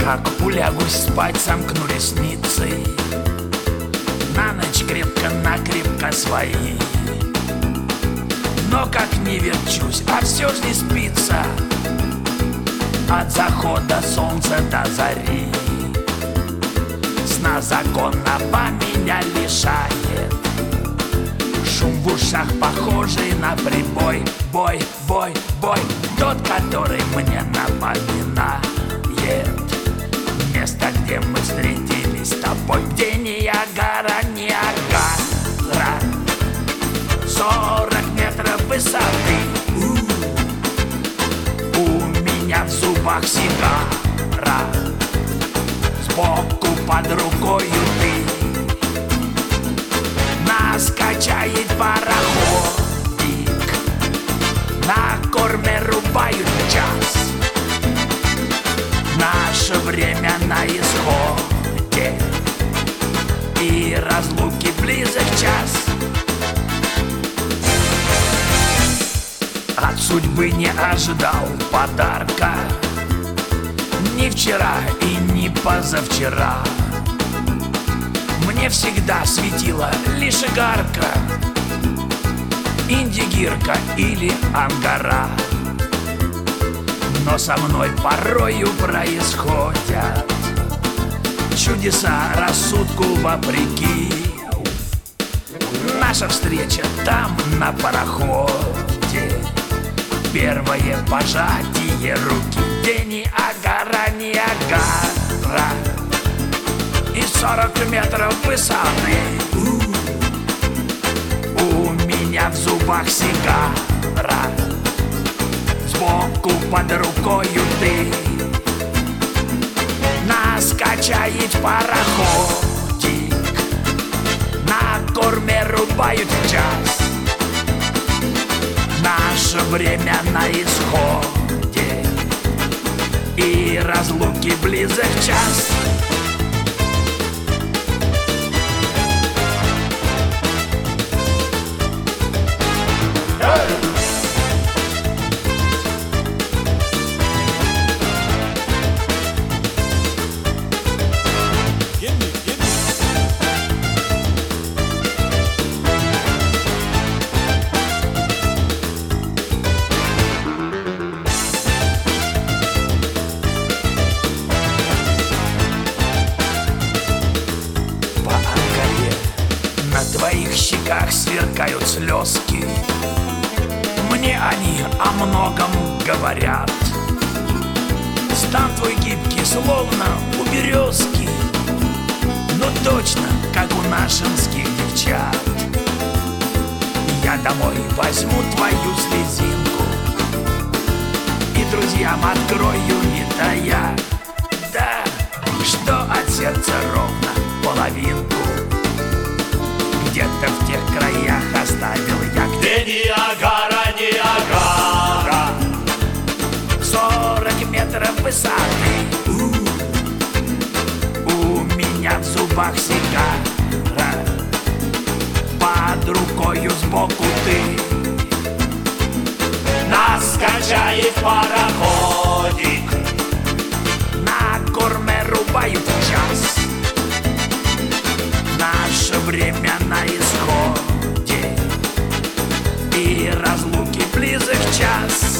Как улягусь спать, сомкну ресницы, на ночь крепко-накрепко свои. Но как не верчусь, а все ж не спится, от захода солнца до зари. Сна законного меня лишает шум в ушах, похожий на прибой. Бой, бой, бой, тот, который мне напоминает место, где мы встретились с тобой. Где Ниагара, Ниагара, 40 метров высоты. У меня в зубах сигара, сбоку под рукою ты. Нас качает пароходик, на корме рубают час. Наше время на исходе, и разлуки близок час. От судьбы не ожидал подарка ни вчера и ни позавчера. Мне всегда светила лишь игарка, индигирка или ангара. Но со мной порою происходят чудеса рассудку вопреки. Наша встреча там на пароходе, первое пожатие руки. Где Ниагара, Ниагара, и 40 метров высоты. У меня в зубах сигара, сбоку под рукою ты. Нас качает пароходик, на корме рубают час. Наше время на исходе, и разлуки близок час. На твоих щеках сверкают слезки, мне они о многом говорят. Стан твой гибкий, словно у березки, но точно, как у нашинских девчат. Я домой возьму твою слезинку и друзьям открою, не тая. Да, что от сердца ровно половинку где-то в тех краях оставил я. Где Ниагара, Ниагара, 40 метров высоты. У меня в зубах сигара, под рукою сбоку ты. нас качает пароходик, На корме рубают час. Наше время на исходе, и разлуки близок час.